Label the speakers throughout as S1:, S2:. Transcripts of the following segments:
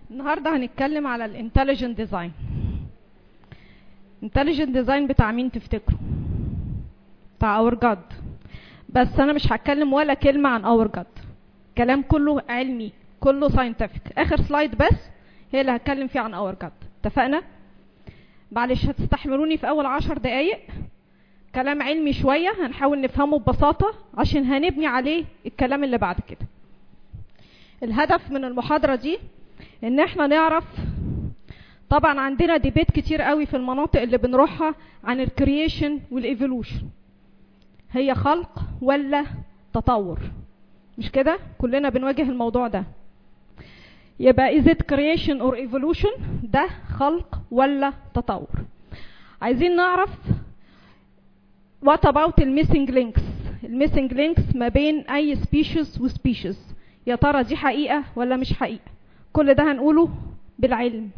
S1: النهارده هنتكلم على الانتليجنت ديزاين. انتليجنت ديزاين بتاع مين تفتكروا؟ بتاع اور جاد. بس انا مش هتكلم ولا كلمه عن اور جاد، كلام كله علمي، كله ساينتفك. اخر سلايد بس هي اللي هتكلم فيها عن اور جاد. اتفقنا؟ معلش هتستحملوني في اول 10 دقايق، كلام علمي شويه هنحاول نفهمه ببساطه عشان هنبني عليه الكلام اللي بعد كده. الهدف من المحاضره دي ان احنا نعرف، طبعا عندنا ديبيت كتير قوي في المناطق اللي بنروحها عن الكرييشن والايفولوشن، هي خلق ولا تطور؟ مش كده؟ كلنا بنواجه الموضوع ده. يبقى is it creation or evolution؟ ده خلق ولا تطور؟ عايزين نعرف what about الميسنج لينكس؟ الميسنج لينكس ما بين اي سبيشيز وسبيشيز، يا ترى دي حقيقة ولا مش حقيقة؟ كل ده هنقوله بالعلم.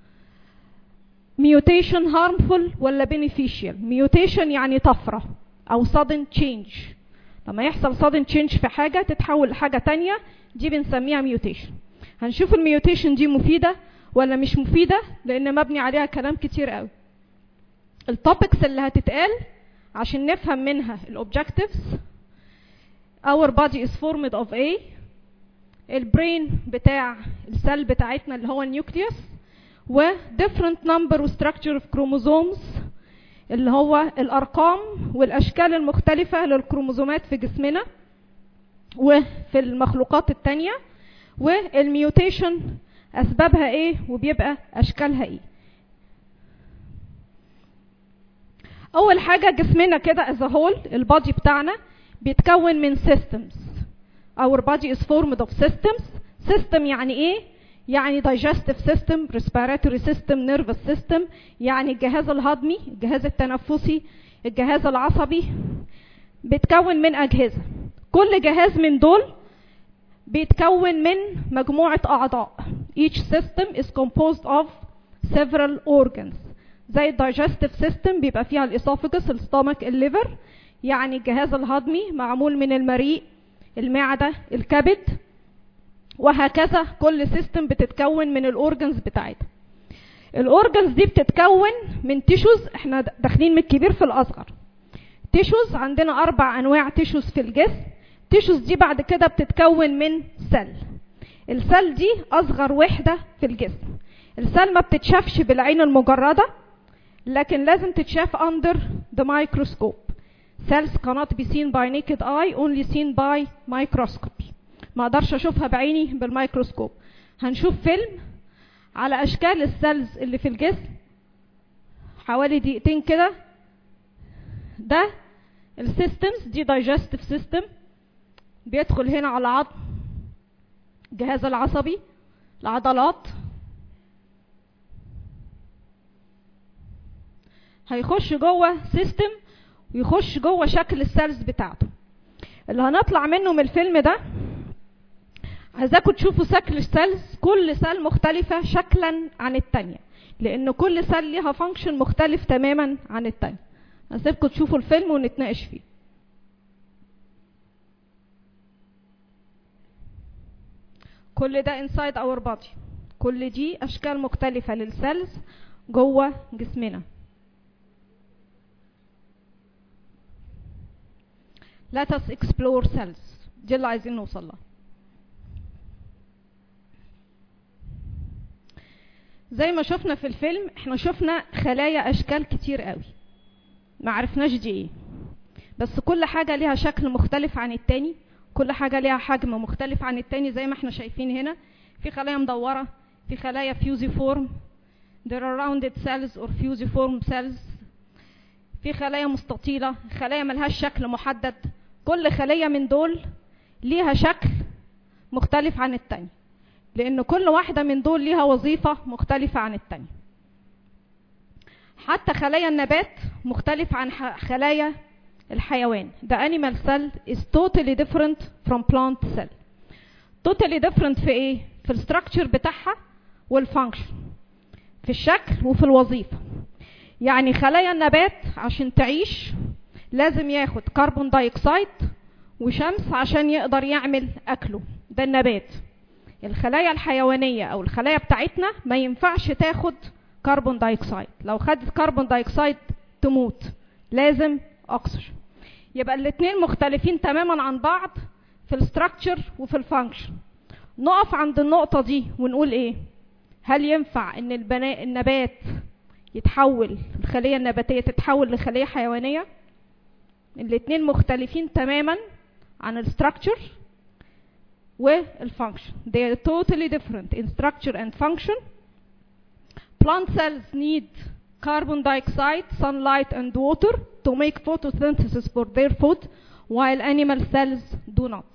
S1: mutation harmful ولا beneficial؟ mutation يعني طفرة او sudden change، لما يحصل sudden change في حاجة تتحول لحاجة تانية، دي بنسميها mutation. هنشوف الميوتيشن دي مفيدة ولا مش مفيدة، لان مبني عليها كلام كتير قوي. التوبكس اللي هتتقال عشان نفهم منها الobjectives: our body is formed of A، البرين بتاع السيل بتاعتنا اللي هو النيوكليوس، و different number و structure of chromosomes اللي هو الارقام والاشكال المختلفة للكروموزومات في جسمنا وفي المخلوقات التانية، والميوتيشن اسبابها ايه وبيبقى اشكالها ايه. اول حاجة جسمنا كده as a whole، البادي بتاعنا بيتكون من systems. our body is formed of systems. system يعني ايه؟ يعني digestive system، respiratory system، nervous system، يعني الجهاز الهضمي، الجهاز التنفسي، الجهاز العصبي، بيتكون من اجهزة. كل جهاز من دول بيتكون من مجموعة اعضاء. each system is composed of several organs. زي الدايجستيف سيستم بيبقى فيها الاسوفجس، الستومك، الليفر، يعني الجهاز الهضمي معمول من المريء، المعدة، الكبد، وهكذا. كل سيستم بتتكون من الاورجنز بتاعتها. الاورجنز دي بتتكون من تيشوز، احنا داخلين من الكبير في الاصغر. تيشوز عندنا 4 انواع تيشوز في الجسم. تيشوز دي بعد كده بتتكون من سيل. السيل دي اصغر وحدة في الجسم. السيل ما بتتشافش بالعين المجردة، لكن لازم تتشاف under the microscope. cells cannot be seen by naked eye, only seen by microscopy. ما اقدرش اشوفها بعيني بالميكروسكوب. هنشوف فيلم على اشكال السيلز اللي في الجسم حوالي دقيقتين كده. ده السيستمز دي digestive system، بيدخل هنا على عظم، الجهاز العصبي، العضلات، هيخش جوه سيستم ويخش جوه شكل السيلز بتاعته. اللي هنطلع منه من الفيلم ده عايزاكم تشوفوا شكل السيلز. كل سيل مختلفة شكلا عن التانية، لان كل سيل ليها فانكشن مختلف تماما عن التانية. هسيبكم تشوفوا الفيلم ونتناقش فيه. كل ده inside our body، كل دي اشكال مختلفة للسيلز جوه جسمنا. Let us explore cells. دي اللي عايزين نوصل لها. زي ما شفنا في الفيلم، احنا شفنا خلايا اشكال كتير قوي، ما عرفناش دي ايه، بس كل حاجة ليها شكل مختلف عن التاني، كل حاجة ليها حجم مختلف عن التاني. زي ما احنا شايفين هنا، في خلايا مدورة، في خلايا fusiform، there are rounded cells or fusiform cells، في خلايا مستطيلة، خلايا ملهاش شكل محدد. كل خلية من دول ليها شكل مختلف عن التاني، لان كل واحدة من دول ليها وظيفة مختلفة عن التاني. حتى خلايا النبات مختلف عن خلايا الحيوان. The animal cell is totally different from plant cell. totally different في ايه؟ في الستراكشر بتاعها والفانكشن، في الشكل وفي الوظيفة. يعني خلايا النبات عشان تعيش لازم ياخد كربون دايوكسيد وشمس عشان يقدر يعمل اكله، ده النبات. الخلايا الحيوانية او الخلايا بتاعتنا ما ينفعش تاخد كربون دايوكسيد، لو خدت كربون دايوكسيد تموت، لازم اكسجين. يبقى الاتنين مختلفين تماما عن بعض في الستراكشر وفي الفانكشن. نقف عند النقطة دي ونقول ايه؟ هل ينفع ان النبات يتحول، الخلية النباتية تتحول لخلية حيوانية؟ الاتنين مختلفين تماما عن الستراكشر والفانكشن. They are totally different in structure and function. Plant cells need carbon dioxide, sunlight and water to make photosynthesis for their food, while animal cells do not.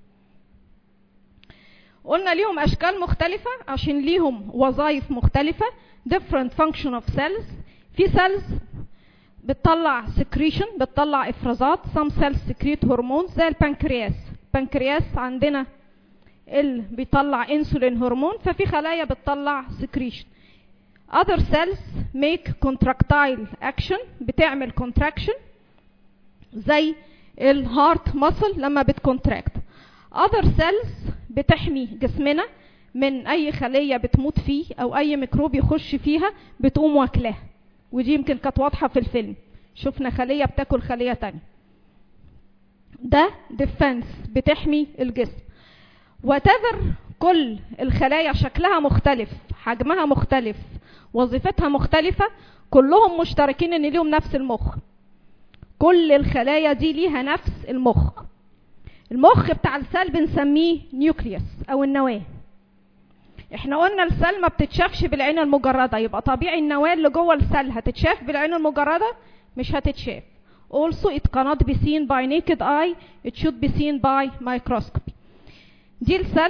S1: قلنا ليهم اشكال مختلفة عشان ليهم وظائف مختلفة. different function of cells. في cells بتطلع secretion، بتطلع افرازات. some cells secrete hormones زي البنكرياس. البنكرياس عندنا اللي بيطلع انسولين هرمون، ففي خلايا بتطلع secretion. other cells make contractile action، بتعمل contraction زي الهارت muscle لما بتكونتراكت. other cells بتحمي جسمنا من اي خلية بتموت فيه او اي ميكروب يخش فيها بتقوم واكلاها، ودي يمكن كانت واضحة في الفيلم، شفنا خلية بتاكل خلية تانية. ده defense، بتحمي الجسم. whatever كل الخلايا شكلها مختلف، حجمها مختلف، وظيفتها مختلفة، كلهم مشتركين ان ليهم نفس المخ. كل الخلايا دي ليها نفس المخ. المخ بتاع السيل بنسميه نيوكليوس او النواة. احنا قلنا السيل ما بتتشافش بالعين المجردة، يبقى طبيعي النواة اللي جوه السيل هتتشاف بالعين المجردة؟ مش هتتشاف. also it cannot be seen by naked eye, it should be seen by microscopy. دي السيل،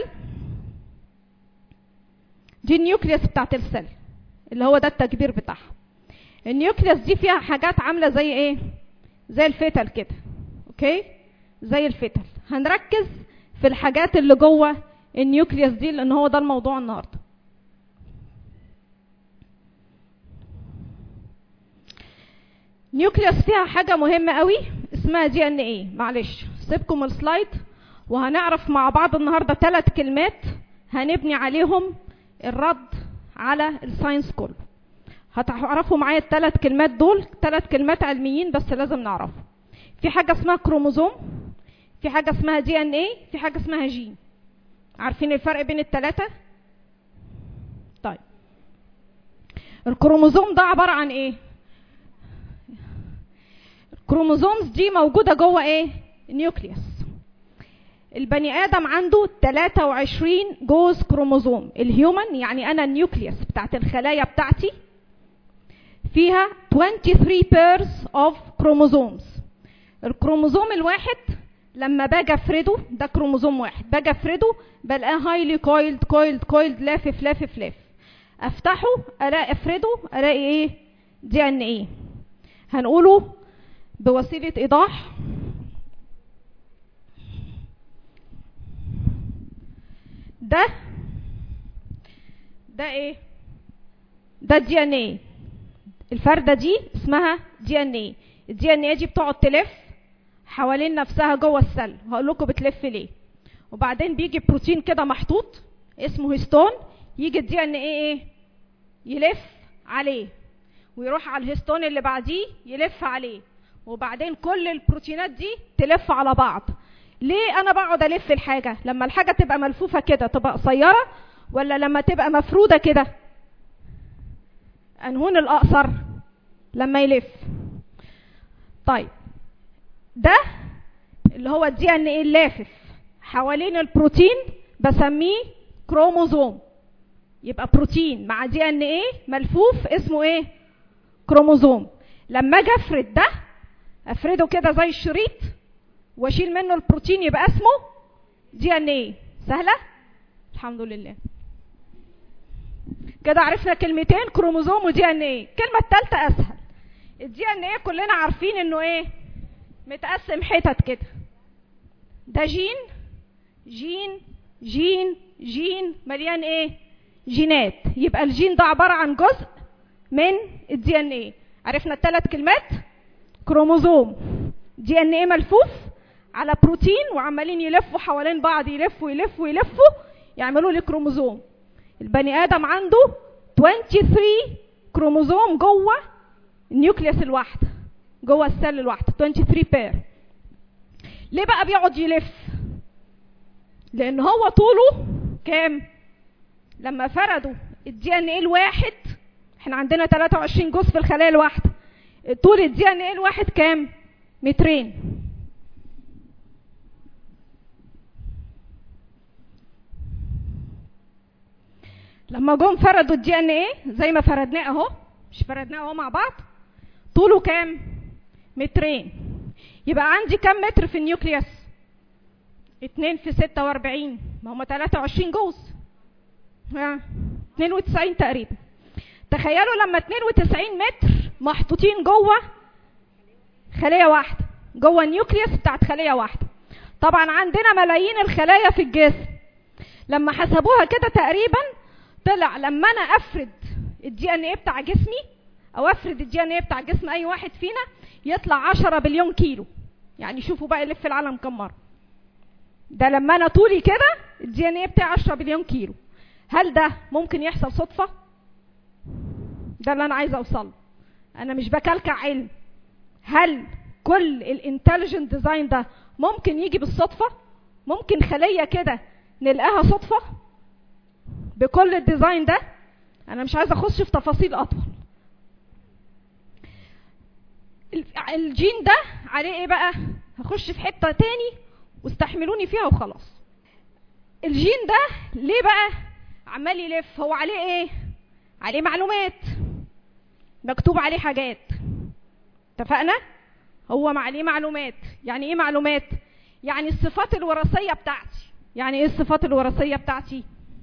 S1: دي النيوكليوس بتاعت السيل اللي هو ده التكبير بتاعها. النيوكليوس دي فيها حاجات عاملة زي ايه؟ زي الفتل كده، اوكي؟ زي الفتل. هنركز في الحاجات اللي جوه النيوكليوس دي لان هو ده الموضوع النهارده. نيوكليوس فيها حاجة مهمة قوي اسمها دي ان ايه. معلش سيبكم السلايد وهنعرف مع بعض النهارده 3 كلمات هنبني عليهم الرد على الساينس كله. هتعرفوا معايا ال3 كلمات دول، 3 كلمات علميين بس لازم نعرفهم. في حاجة اسمها كروموزوم، في حاجة اسمها دي ان ايه، في حاجة اسمها جين. عارفين الفرق بين ال3؟ طيب الكروموزوم ده عبارة عن ايه؟ الكروموزومز دي موجودة جوه ايه؟ نيوكليوس. البني ادم عنده 23 جوز كروموزوم. الهيومن يعني انا النيوكليوس بتاعت الخلايا بتاعتي فيها 23 pairs of chromosomes. الكروموزوم الواحد لما باجي افرده، ده كروموزوم واحد، باجي افرده بلاقيه هايلي كويلد لافف. افتحه الاقي افرده الاقي ايه؟ دي ان ايه. هنقوله بوسيلة ايضاح. ده ايه؟ ده الدي ان ايه. الفردة دي اسمها دي ان ايه. الدي ان ايه دي بتقعد تلف حوالين نفسها جوه السل، هقول لكم بتلف ليه. وبعدين بيجي بروتين كده محطوط اسمه هيستون، يجي الدي ان ايه يلف عليه ويروح على الهيستون اللي بعديه يلف عليه، وبعدين كل البروتينات دي تلف على بعض. ليه انا بقعد الف الحاجه؟ لما الحاجه تبقى ملفوفه كده تبقى قصيره، ولا لما تبقى مفروده كده؟ انهون الاقصر؟ لما يلف. طيب ده اللي هو الدي ان ايه اللافف حوالين البروتين بسميه كروموزوم. يبقى بروتين مع دي ان ايه ملفوف اسمه ايه؟ كروموزوم. لما اجي افرد ده، افرده كده زي الشريط واشيل منه البروتين يبقى اسمه دي ان ايه. سهله؟ الحمد لله. كده عرفنا كلمتين، كروموزوم ودي ان ايه. الكلمه الثالثه اسهل. الدي ان ايه كلنا عارفين انه ايه؟ متقسم حتت كده. ده جين جين جين جين مليان ايه؟ جينات. يبقى الجين ده عباره عن جزء من الدي ان ايه. عرفنا ال3 كلمات؟ كروموزوم، دي ان ايه ملفوف على بروتين وعمالين يلفوا حوالين بعض، يلفوا يعملوا لي كروموزوم. البني ادم عنده 23 كروموزوم جوه النيوكليوس الواحده، جوه السيل الواحده 23 بير. ليه بقى بيقعد يلف؟ لان هو طوله كام؟ لما فردوا الدي ان ايه الواحد، احنا عندنا 23 جزء في الخلايا الواحده، طول الدي ان ايه الواحد كام؟ مترين. لما جم فردوا الدي ان ايه زي ما فردناه اهو، مش فردناه اهو مع بعض، طوله كام؟ مترين. يبقى عندي كام متر في النيوكليوس؟ 2 في 46، ما هم 23 جزء، 92 تقريبا. تخيلوا لما 92 متر محطوطين جوه خلية واحدة، جوه النيوكليوس بتاعت خلية واحدة. طبعا عندنا ملايين الخلايا في الجسم، لما حسبوها كده تقريبا طلع لما انا افرد الدي ان ايه بتاع جسمي، او افرد الدي ان ايه بتاع جسم اي واحد فينا، يطلع 10 بليون كيلو. يعني شوفوا بقى يلف العالم كم مره. ده لما انا طولي كده الدي ان ايه بتاعي 10 بليون كيلو. هل ده ممكن يحصل صدفه؟ ده اللي انا عايزه اوصله. انا مش بكلكع علم. هل كل الانتليجنت ديزاين ده ممكن يجي بالصدفه؟ ممكن خليه كده نلقاها صدفه بكل الديزاين ده؟ انا مش عايزه اخش في تفاصيل اطول. الجين ده عليه ايه بقى؟ هخش في حته تاني واستحملوني فيها وخلاص. الجين ده ليه بقى عمال يلف؟ هو عليه ايه؟ عليه معلومات، مكتوب عليه حاجات، اتفقنا؟ هو عليه معلومات. يعني ايه معلومات؟ يعني الصفات الوراثيه بتاعتي. يعني ايه الصفات الوراثيه بتاعتي؟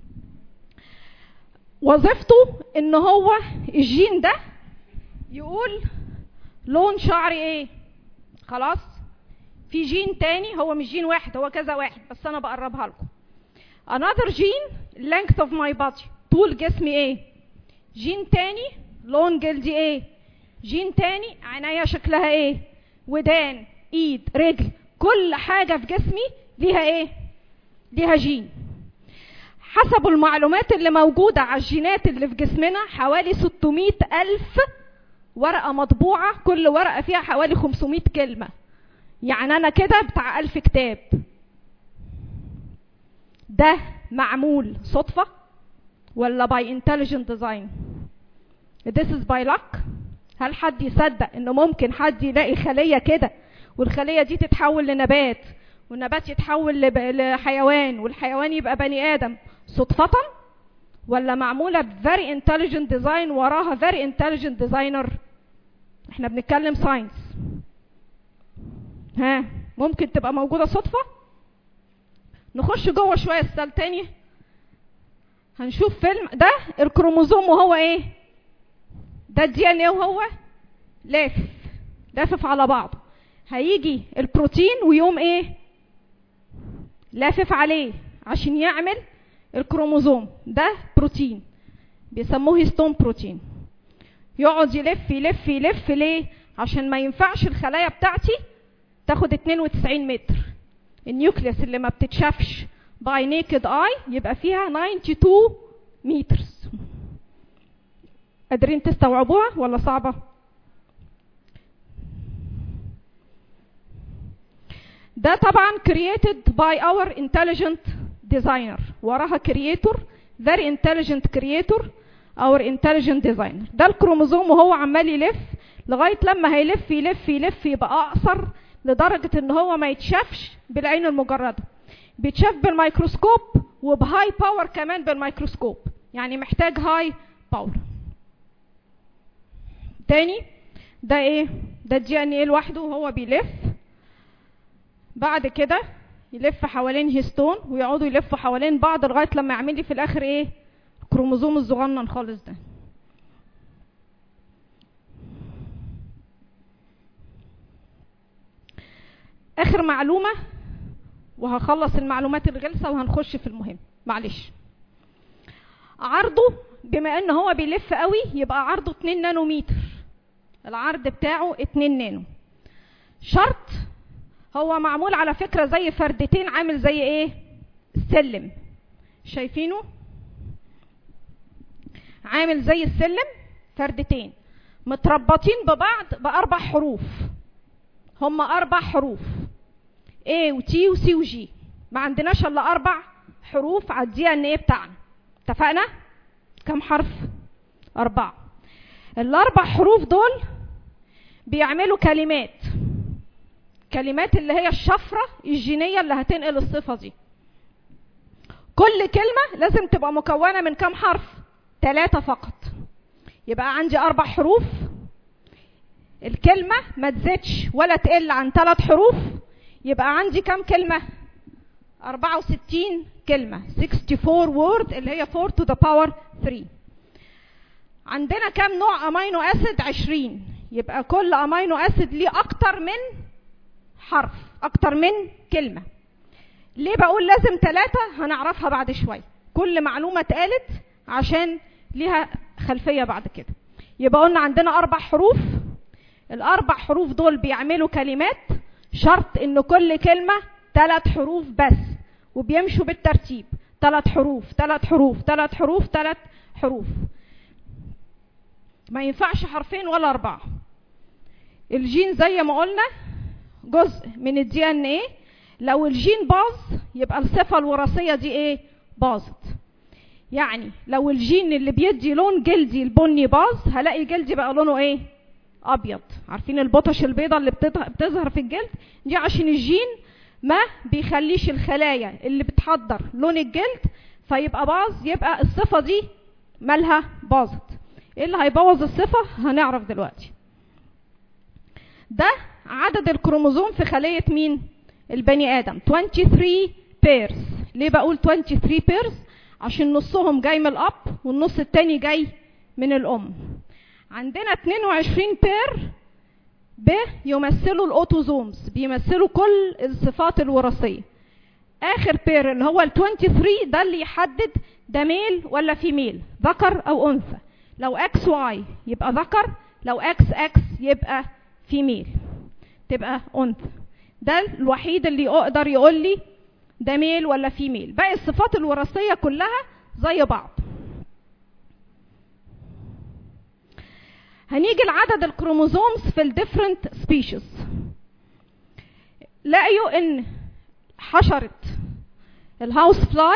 S1: وظيفته ان هو الجين ده يقول لون شعري ايه. خلاص؟ في جين تاني، هو مش جين واحد، هو كذا واحد، بس انا بقربها لكم. another gene length of my body، طول جسمي ايه. جين تاني لون جلدي ايه. جين تاني عينيا شكلها ايه، ودان، ايد، رجل، كل حاجة في جسمي ليها ايه؟ ليها جين. حسب المعلومات اللي موجودة على الجينات اللي في جسمنا حوالي 600,000 ورقة مطبوعة، كل ورقة فيها حوالي 500 كلمة. يعني أنا كده بتاع 1000 كتاب. ده معمول صدفة ولا by intelligent design؟ This is by luck. هل حد يصدق إنه ممكن حد يلاقي خلية كده والخلية دي تتحول لنبات، والنبات يتحول لحيوان، والحيوان يبقى بني آدم صدفة؟ ولا معمولة very intelligent design وراها very intelligent designer؟ احنا بنتكلم ساينس. ها، ممكن تبقى موجودة صدفة؟ نخش جوه شوية السال تاني، هنشوف فيلم. ده الكروموزوم وهو ايه؟ ده الدي ان ايه وهو لافف على بعضه. هيجي البروتين ويقوم ايه؟ لافف عليه عشان يعمل الكروموزوم. ده بروتين بيسموه هيستون بروتين. يقعد يلف يلف يلف. ليه؟ عشان ما ينفعش الخلايا بتاعتي تاخد 92 متر. النيوكليوس اللي ما بتتشافش باي نيكد اي يبقى فيها 92 مترز. قادرين تستوعبوها ولا صعبة؟ ده طبعا created by our intelligent designer. وراها creator، very intelligent creator، our intelligent designer. ده الكروموزوم وهو عمال يلف لغاية لما هيلف يلف يلف يبقى أقصر لدرجة ان هو ما يتشافش بالعين المجردة، بيتشاف بالميكروسكوب وبهاي باور كمان بالميكروسكوب. يعني محتاج هاي باور. تاني ده ايه؟ ده الدي ان ايه لوحده وهو بيلف. بعد كده يلف حوالين هيستون ويقعدوا يلفوا حوالين بعض لغايه لما يعمل لي في الاخر ايه؟ الكروموزوم الصغنن خالص ده. اخر معلومه وهخلص المعلومات الغلسه وهنخش في المهم. معلش، عرضه بما ان هو بيلف قوي يبقى عرضه 2 نانومتر. العرض بتاعه 2 نانو. شرط هو معمول على فكرة زي فردتين، عامل زي ايه؟ السلم. شايفينه عامل زي السلم، فردتين متربطين ببعض ب4 حروف. هم 4 حروف A و T و C و G. ما عندناش الا 4 حروف على الدي ان ايه بتاعنا. اتفقنا؟ كم حرف؟ 4. ال4 حروف دول بيعملوا كلمات اللي هي الشفرة الجينية اللي هتنقل الصفة دي. كل كلمة لازم تبقى مكونة من كم حرف؟ 3 فقط. يبقى عندي 4 حروف، الكلمة ما تزيدش ولا تقل عن 3 حروف، يبقى عندي كم كلمة؟ 64 كلمة، 64 word اللي هي 4 to the power 3. عندنا كم نوع امينو اسيد؟ 20. يبقى كل امينو اسيد ليه اكتر من حرف، اكتر من كلمة. ليه بقول لازم 3؟ هنعرفها بعد شوية. كل معلومة اتقالت عشان ليها خلفية بعد كده. يبقى قلنا عندنا 4 حروف، ال4 حروف دول بيعملوا كلمات، شرط ان كل كلمة 3 حروف بس، وبيمشوا بالترتيب 3 حروف 3 حروف 3 حروف 3 حروف. ما ينفعش حرفين ولا 4. الجين زي ما قلنا جزء من الدي ان ايه، لو الجين باظ يبقى الصفة الوراثية دي ايه؟ باظت. يعني لو الجين اللي بيدي لون جلدي البني باظ، هلاقي جلدي بقى لونه ايه؟ ابيض. عارفين البطش البيضة اللي بتظهر في الجلد دي؟ عشان الجين ما بيخليش الخلايا اللي بتحضر لون الجلد، فيبقى باظ، يبقى الصفة دي مالها؟ باظت. ايه اللي هيبوظ الصفة؟ هنعرف دلوقتي. ده عدد الكروموزوم في خلية مين؟ البني ادم 23 pairs. ليه بقول 23 pairs؟ عشان نصهم جاي من الاب والنص التاني جاي من الام. عندنا 22 بير بيمثلوا الاوتوزومز، بيمثلوا كل الصفات الوراثيه. اخر بير اللي هو ال 23 ده اللي يحدد ده ميل ولا فيميل، ذكر او انثى. لو اكس واي يبقى ذكر، لو اكس اكس يبقى فيميل، تبقى انثى. ده الوحيد اللي يقدر يقول لي ده ميل ولا فيميل. باقي الصفات الوراثيه كلها زي بعض. هنيجي لعدد الكروموزومز في الديفرنت سبيشيز. لقيوا ان حشرة الهاوس فلاي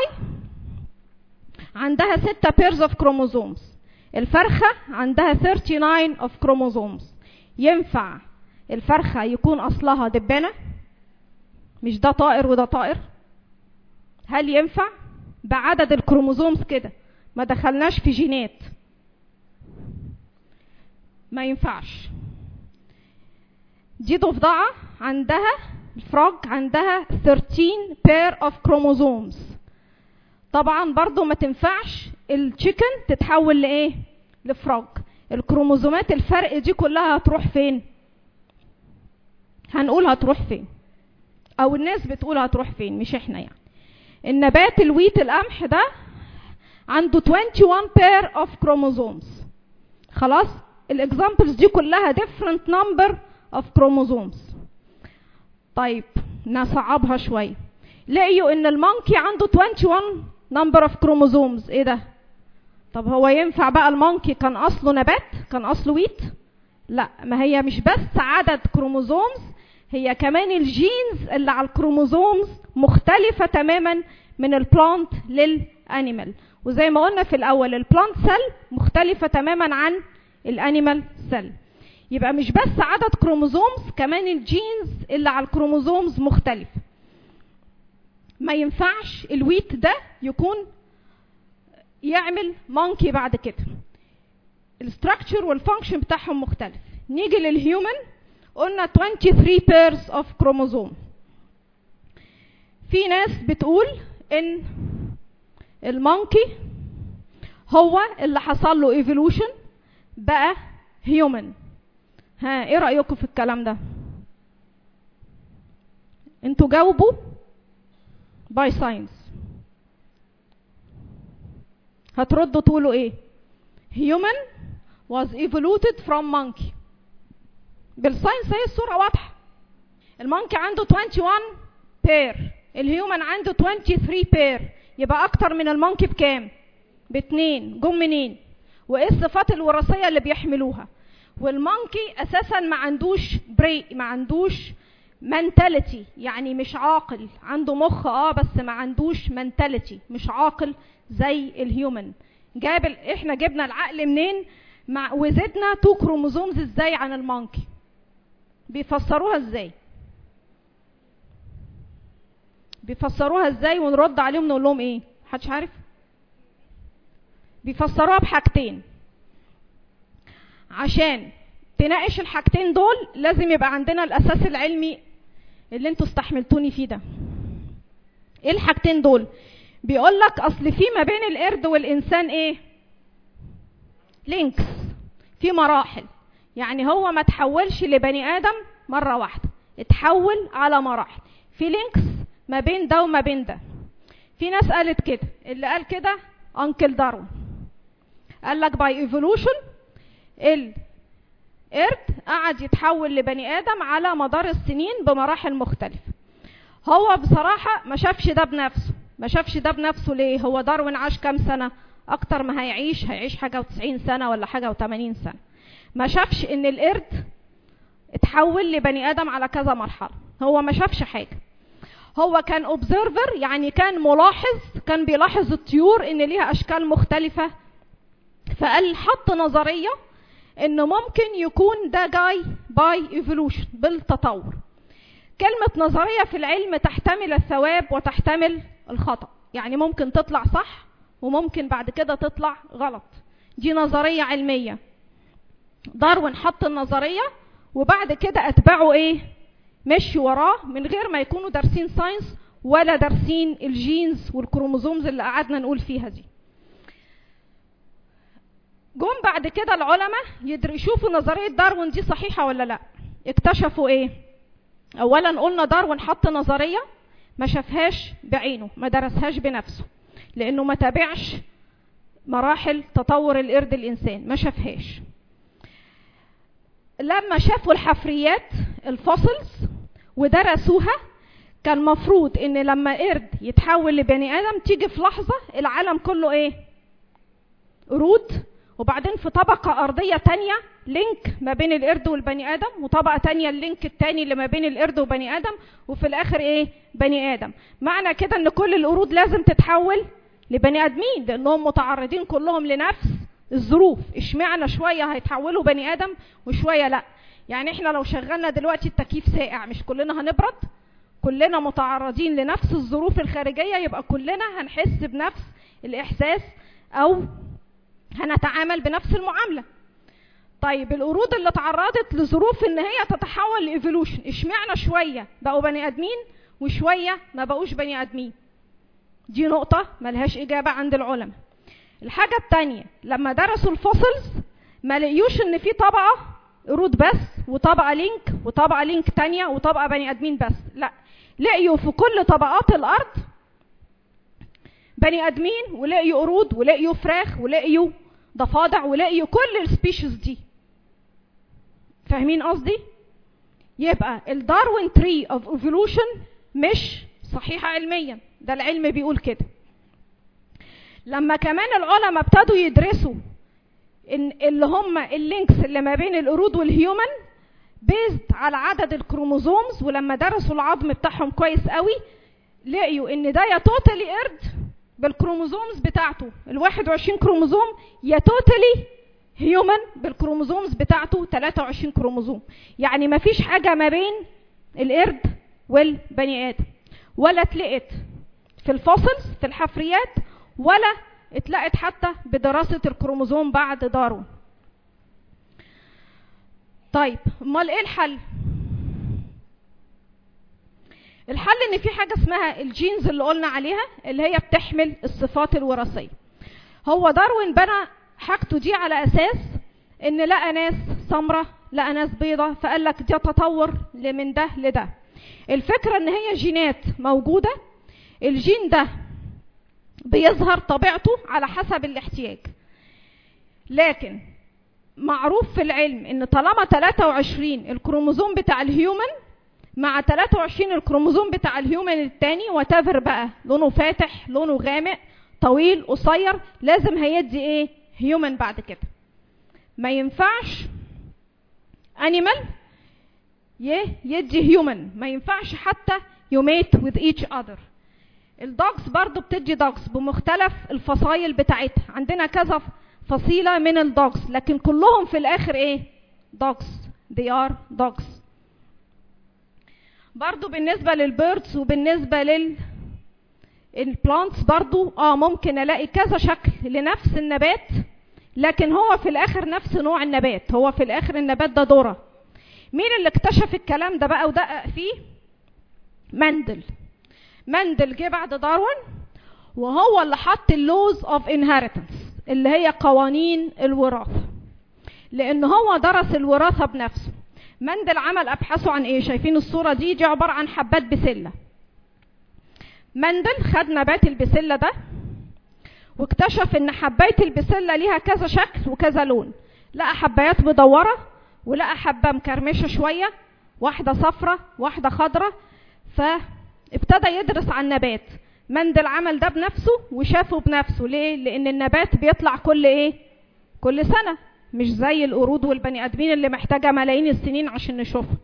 S1: عندها 6 pairs of chromosomes. الفرخة عندها 39 of chromosomes. ينفع الفرخة يكون اصلها دبانة؟ مش ده طائر وده طائر؟ هل ينفع بعدد الكروموزومز كده؟ ما دخلناش في جينات، ما ينفعش. دي ضفدعة عندها، الفراج عندها 13 pair of chromosomes. طبعا برضو ما تنفعش التشيكن تتحول لايه؟ لفراج. الكروموزومات الفرق دي كلها هتروح فين؟ هنقول هتروح فين، او الناس بتقول هتروح فين، مش احنا يعني. النبات الويت القمح ده عنده 21 pair of chromosomes. خلاص؟ الاكزامبلز دي كلها different number of chromosomes. طيب نصعبها شويه. لقيوا ان المونكي عنده 21 number of chromosomes. ايه ده؟ طب هو ينفع بقى المونكي كان اصله نبات؟ كان اصله ويت؟ لا، ما هي مش بس عدد كروموزومز، هي كمان الجينز اللي على الكروموزومز مختلفه تماما من البلانت للانيمال. وزي ما قلنا في الاول البلانت سيل مختلفه تماما عن الانيمال سيل. يبقى مش بس عدد كروموزومز، كمان الجينز اللي على الكروموزومز مختلف. ما ينفعش الويت ده يكون يعمل مونكي بعد كده. الستراكشر والفانكشن بتاعهم مختلف. نيجي للهيومن، قلنا 23 pairs of chromosome. في ناس بتقول ان المونكي هو اللي حصل له evolution بقى هيومن. ها ايه رأيكم في الكلام ده؟ انتوا جاوبوا باي ساينس. هتردوا تقولوا ايه؟ human was evolved from monkey. بالساينس هي الصورة واضحة. المونكي عنده 21 pair، الهيومن عنده 23 pair. يبقى اكتر من المونكي بكام؟ ب2. جم منين؟ وايه الصفات الوراثيه اللي بيحملوها؟ والمونكي اساسا ما عندوش ما عندوش منتاليتي، يعني مش عاقل، عنده مخ بس ما عندوش منتاليتي، مش عاقل زي الهيومن. احنا جبنا العقل منين؟ وزدنا 2 كروموزومز ازاي عن المونكي؟ بيفسروها ازاي؟ ونرد عليهم نقول لهم ايه؟ محدش عارف؟ بيفسروها بحاجتين. عشان تناقش الحاجتين دول لازم يبقى عندنا الاساس العلمي اللي انتوا استحملتوني فيه ده. ايه الحاجتين دول؟ بيقول لك اصل في ما بين القرد والانسان ايه؟ لينكس، في مراحل. يعني هو ما تحولش لبني ادم مره واحده، اتحول على مراحل، في لينكس ما بين ده وما بين ده. في ناس قالت كده، اللي قال كده انكل داروين، قال لك باي ايفولوشن القرد قعد يتحول لبني ادم على مدار السنين بمراحل مختلفه. هو بصراحه ما شافش ده بنفسه. ليه؟ هو داروين عاش كام سنه؟ اكتر ما هيعيش حاجه و90 سنه ولا حاجه و80 سنه. ما شافش ان القرد اتحول لبني ادم على كذا مرحله، هو ما شافش حاجه. هو كان اوبزرفر، يعني كان ملاحظ، كان بيلاحظ الطيور ان ليها اشكال مختلفه، فقال حط نظريه انه ممكن يكون ده جاي باي ايفولوشن، بالتطور. كلمه نظريه في العلم تحتمل الثواب وتحتمل الخطا، يعني ممكن تطلع صح وممكن بعد كده تطلع غلط. دي نظريه علميه. داروين حط النظريه وبعد كده اتبعوا ايه؟ مشوا وراه من غير ما يكونوا دارسين ساينس ولا دارسين الجينز والكروموزومز اللي قعدنا نقول فيها دي. جم بعد كده العلماء يشوفوا نظريه داروين دي صحيحه ولا لا. اكتشفوا ايه؟ اولا قلنا داروين حط نظريه ما شافهاش بعينه، ما درسهاش بنفسه، لانه ما تابعش مراحل تطور القرد الانسان، ما شافهاش. لما شافوا الحفريات الفوسلز ودرسوها، كان مفروض ان لما قرد يتحول لبني ادم تيجي في لحظه العالم كله ايه؟ قرود، وبعدين في طبقه ارضيه تانية لينك ما بين القرد والبني ادم، وطبقه تانية اللينك التاني اللي ما بين القرد وبني ادم، وفي الاخر ايه؟ بني ادم. معنى كده ان كل القرود لازم تتحول لبني ادمين، لانهم متعرضين كلهم لنفس الظروف. اشمعنى شويه هيتحولوا بني ادم وشويه لا؟ يعني احنا لو شغلنا دلوقتي التكييف ساقع، مش كلنا هنبرد؟ كلنا متعرضين لنفس الظروف الخارجيه، يبقى كلنا هنحس بنفس الاحساس او هنتعامل بنفس المعامله. طيب القرود اللي تعرضت لظروف ان هي تتحول لايفولوشن، اشمعنى شويه بقوا بني ادمين وشويه ما بقوش بني ادمين؟ دي نقطه ملهاش اجابه عند العلماء. الحاجه الثانيه، لما درسوا الفوسلز ما لقيوش ان في طبقه قرود بس وطبقه لينك وطبقه لينك تانية وطبقه بني ادمين بس، لا، لقيوا في كل طبقات الارض بني ادمين، ولقيوا قرود، ولقيوا فراخ، ولقيوا ضفادع، ولقيوا كل السبيشيز دي. فاهمين قصدي؟ يبقى الداروين تري اوف ايفولوشن مش صحيحه علميا، ده العلم بيقول كده. لما كمان العلماء ابتدوا يدرسوا ان اللي هم اللينكس اللي ما بين القرود والهيومن بيزد على عدد الكروموزومز، ولما درسوا العظم بتاعهم كويس قوي لقيوا ان ده يا توتالي قرد بالكروموزومز بتاعته ال21 كروموزوم، يا توتالي هيومن بالكروموزومز بتاعته 23 كروموزوم. يعني ما فيش حاجه ما بين القرد والبني ادم، ولا اتلقت في الفوسلز في الحفريات، ولا اتلقت حتى بدراسه الكروموزوم بعد داروين. طيب امال ايه الحل؟ الحل ان في حاجه اسمها الجينز اللي قلنا عليها، اللي هي بتحمل الصفات الوراثيه. هو داروين بنى حاجته دي على اساس ان لقى ناس سمراء، لقى ناس بيضاء، فقال لك ده تطور من ده لده. الفكره ان هي جينات موجوده، الجين ده بيظهر طبيعته على حسب الاحتياج. لكن معروف في العلم ان طالما 23 الكروموزوم بتاع الهيومن مع 23 الكروموزوم بتاع الهيومن التاني، وتافر بقى لونه فاتح لونه غامق طويل قصير، لازم هيدي ايه؟ هيومن بعد كده. ما ينفعش انيمال يدي هيومن، ما ينفعش حتى يوميت with each other. الدوجز برضو بتدي دوجز بمختلف الفصائل بتاعتها، عندنا كذا فصيلة من الدوجز، لكن كلهم في الاخر ايه؟ دوجز. they are dogs. برضو بالنسبة للبيردز وبالنسبة للبلانتس برضو ممكن الاقي كذا شكل لنفس النبات، لكن هو في الاخر نفس نوع النبات، هو في الاخر النبات ده ذرة. مين اللي اكتشف الكلام ده بقى ودقق فيه؟ مندل جه بعد داروين، وهو اللي حط اللوز اوف انهيرتنس اللي هي قوانين الوراثة، لان هو درس الوراثة بنفسه. مندل عمل ابحاثه عن ايه؟ شايفين الصورة دي عبارة عن حبات بسلة. مندل خد نبات البسلة ده واكتشف ان حباية البسلة ليها كذا شكل وكذا لون، لقى حبايات مدورة ولقى حبة مكرمشة شوية، واحدة صفرة واحدة خضرة، فابتدى يدرس عن النبات. مندل عمل ده بنفسه وشافه بنفسه. ليه؟ لان النبات بيطلع كل سنة، مش زي القرود والبني ادمين اللي محتاجة ملايين السنين عشان نشوفها.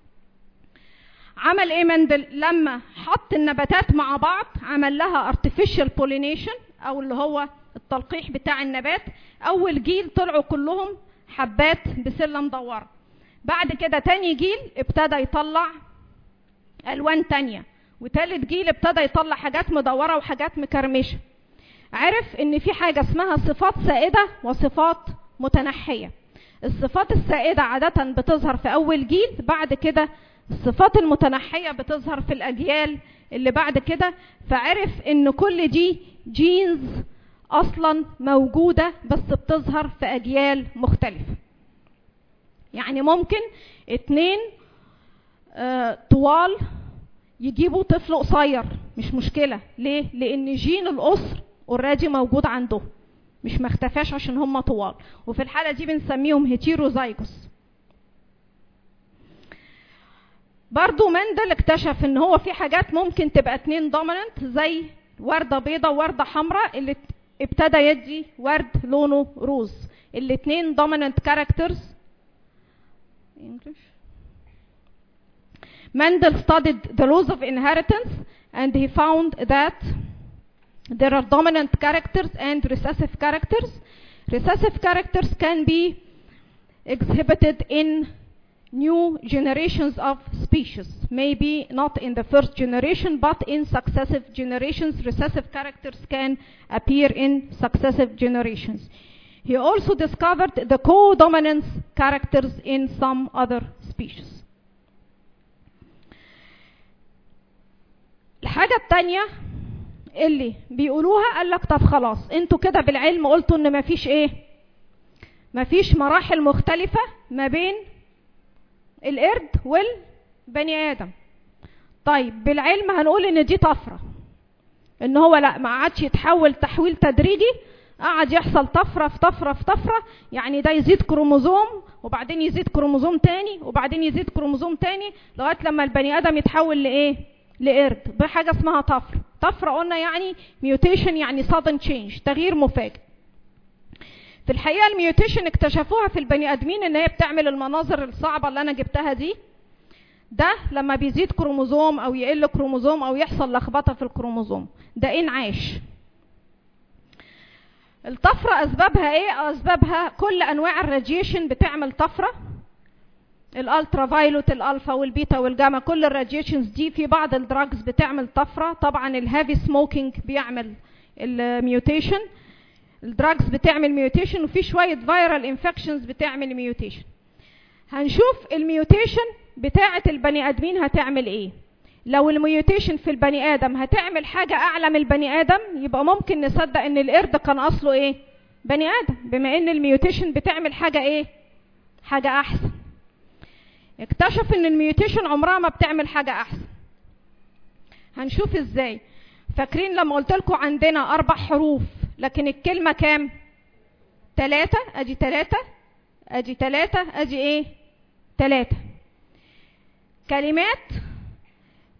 S1: عمل ايه مندل؟ لما حط النباتات مع بعض عمل لها artificial pollination او اللي هو التلقيح بتاع النبات. اول جيل طلعوا كلهم حبات بسلة مدورة، بعد كده تاني جيل ابتدى يطلع الوان تانية، وتالت جيل ابتدى يطلع حاجات مدورة وحاجات مكرمشة. عرف ان في حاجة اسمها صفات سائدة وصفات متنحية. الصفات السائدة عادة بتظهر في اول جيل، بعد كده الصفات المتنحية بتظهر في الاجيال اللي بعد كده. فعرف ان كل دي جينز اصلا موجودة بس بتظهر في اجيال مختلفة. يعني ممكن 2 طوال يجيبوا طفل قصير، مش مشكلة. ليه؟ لان جين القصر اوريدي موجود عندهم، مش مختفاش عشان هم طوال، وفي الحالة دي بنسميهم هيتيروزايجوس. برضو مندل اكتشف ان هو في حاجات ممكن تبقى 2 دوميننت، زي وردة بيضة ووردة حمراء، اللي ابتدى يدي ورد لونه روز. الاتنين dominant characters. English. Mendel studied the laws of inheritance and he found that there are dominant characters and recessive characters. Recessive characters can be exhibited in new generations of species, maybe not in the first generation but in successive generations. Recessive characters can appear in successive generations. He also discovered the co-dominance characters in some other species. الحاجة التانية اللي بيقولوها قال لك طب خلاص انتوا كده بالعلم قلتوا ان مفيش مراحل مختلفة ما بين القرد والبني ادم. طيب بالعلم هنقول ان دي طفرة، ان هو لا ما قعدش يتحول تحويل تدريجي، قعد يحصل طفرة في طفرة في طفرة. يعني ده يزيد كروموزوم وبعدين يزيد كروموزوم تاني وبعدين يزيد كروموزوم تاني لغاية لما البني ادم يتحول لايه؟ لقرد، بحاجة اسمها طفرة قلنا يعني ميوتيشن، يعني sudden change، تغيير مفاجئ. في الحقيقة الميوتيشن اكتشفوها في البني ادمين ان هي بتعمل المناظر الصعبة اللي انا جبتها دي. ده لما بيزيد كروموزوم او يقل كروموزوم او يحصل لخبطة في الكروموزوم، ده انعاش. الطفرة اسبابها ايه؟ اسبابها كل انواع الراديشن بتعمل طفرة، الالترا فايلوت، الالفا والبيتا والجاما، كل الراديشنز دي. في بعض الدراجز بتعمل طفرة، طبعا الهافي سموكينج بيعمل الميوتيشن، الدراجز بتعمل ميوتيشن، وفي شوية فيرال انفكشنز بتعمل ميوتيشن. هنشوف الميوتيشن بتاعة البني ادمين هتعمل ايه. لو الميوتيشن في البني ادم هتعمل حاجة اعلى من البني ادم، يبقى ممكن نصدق ان القرد كان اصله ايه؟ بني ادم، بما ان الميوتيشن بتعمل حاجة ايه؟ حاجة احسن. اكتشف ان الميوتيشن عمرها ما بتعمل حاجة احسن. هنشوف ازاي. فاكرين لما قلت لكم عندنا 4 حروف لكن الكلمة كام؟ 3. ادي 3 ادي 3 ادي ايه؟ 3 كلمات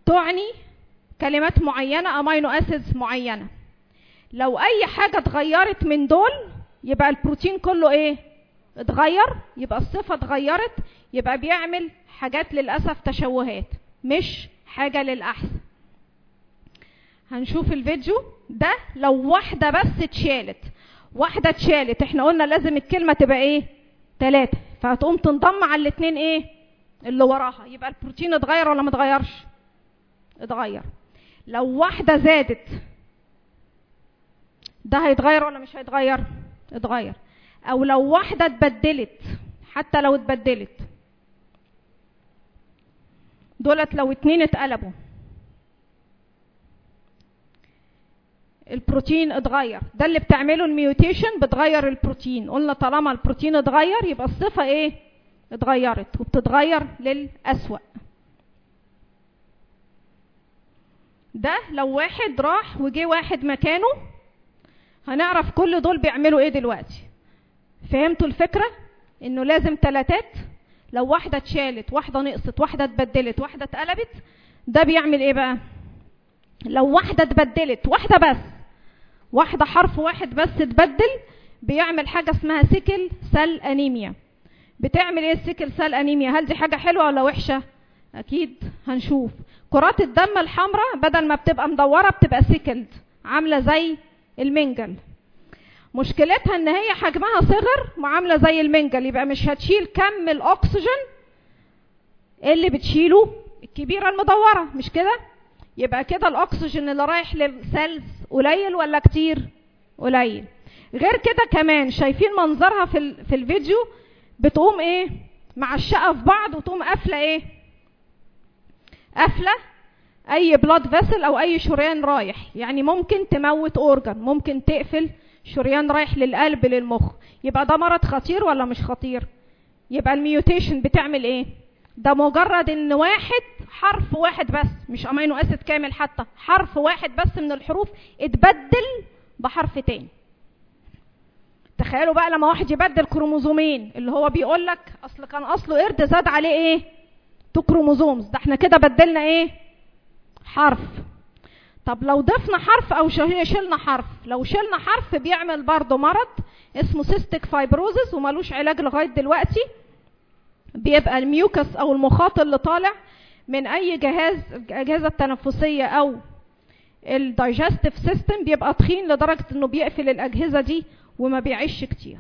S1: تعني كلمات معينة، امينو اسيدز معينة. لو اي حاجة اتغيرت من دول يبقى البروتين كله ايه؟ اتغير، يبقى الصفة اتغيرت، يبقى بيعمل حاجات للأسف تشوهات مش حاجة للأحسن. هنشوف الفيديو ده. لو واحدة بس اتشالت، واحدة اتشالت، احنا قلنا لازم الكلمة تبقى ايه؟ 3، فهتقوم تنضم على الاتنين ايه؟ اللي وراها، يبقى البروتين اتغير ولا ما اتغيرش؟ اتغير. لو واحدة زادت ده هيتغير ولا مش هيتغير؟ اتغير. او لو واحدة اتبدلت، حتى لو اتبدلت، دولت لو 2 اتقلبوا البروتين اتغير. ده اللي بتعمله الميوتيشن، بتغير البروتين. قلنا طالما البروتين اتغير يبقى الصفة ايه؟ اتغيرت، وبتتغير للأسوأ. ده لو واحد راح وجي واحد مكانه، هنعرف كل دول بيعملوا ايه دلوقتي. فهمتوا الفكرة؟ انه لازم 3. لو واحدة اتشالت، واحدة نقصت، واحدة اتبدلت، واحدة اتقلبت، ده بيعمل ايه بقى؟ لو واحدة اتبدلت، واحدة بس، واحدة حرف واحد بس اتبدل، بيعمل حاجة اسمها سيكل سيل انيميا. بتعمل ايه السيكل سيل انيميا؟ هل دي حاجة حلوة ولا وحشة؟ اكيد هنشوف. كرات الدم الحمراء بدل ما بتبقى مدورة بتبقى سيكلد، عاملة زي المنجل. مشكلتها ان هي حجمها صغر وعاملة زي المنجل، يبقى مش هتشيل كم الاكسجين اللي بتشيله الكبيرة المدورة، مش كده؟ يبقى كده الاكسجين اللي رايح للسيلز قليل ولا كتير؟ قليل. غير كده كمان شايفين منظرها في الفيديو، بتقوم ايه؟ معشقة في بعض وتقوم قافلة ايه؟ قافلة اي بلاد فيسل او اي شريان رايح. يعني ممكن تموت اورجان، ممكن تقفل شريان رايح للقلب للمخ. يبقى ده مرض خطير ولا مش خطير؟ يبقى الميوتيشن بتعمل ايه؟ ده مجرد ان واحد، حرف واحد بس، مش امينو اسيد كامل، حتى حرف واحد بس من الحروف اتبدل بحرف تاني. تخيلوا بقى لما واحد يبدل كروموزومين، اللي هو بيقول لك اصل كان اصله قرد زاد عليه ايه؟ 2 كروموزومز، ده احنا كده بدلنا ايه؟ حرف. طب لو ضفنا حرف او شلنا حرف، لو شلنا حرف بيعمل برضه مرض اسمه سيستيك فايبروزس ومالوش علاج لغايه دلوقتي. بيبقى الميوكس او المخاط اللي طالع من اي جهاز، الاجهزه التنفسيه او الدايجستيف سيستم، بيبقى تخين لدرجه انه بيقفل الاجهزه دي وما بيعيش كتير.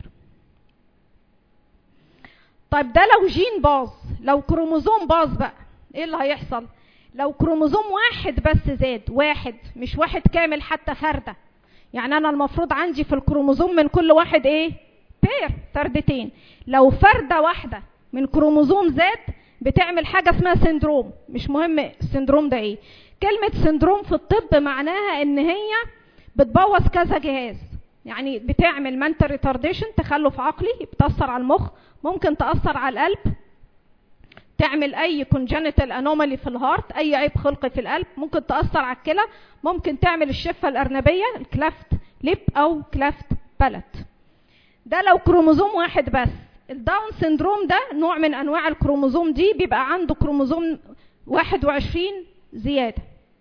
S1: طيب ده لو جين باظ، لو كروموزوم باظ بقى ايه اللي هيحصل؟ لو كروموزوم واحد بس زاد، واحد مش واحد كامل حتى، فردة. يعني انا المفروض عندي في الكروموزوم من كل واحد ايه؟ بير، فردتين. لو فردة واحدة من كروموزوم زاد بتعمل حاجة اسمها سندروم. مش مهم السندروم ده ايه. كلمة سندروم في الطب معناها ان هي بتبوظ كذا جهاز. يعني بتعمل منتال ريتارديشن، تخلف عقلي، بتأثر على المخ، ممكن تأثر على القلب، تعمل اي كونجنتال انومالي في الهارت، اي عيب خلقي في القلب، ممكن تأثر على الكلى، ممكن تعمل الشفة الأرنبية، الكلافت ليب او كلافت بالت. ده لو كروموزوم واحد بس. الداون سندروم ده نوع من انواع الكروموزوم دي، بيبقى عنده كروموزوم 21 زيادة.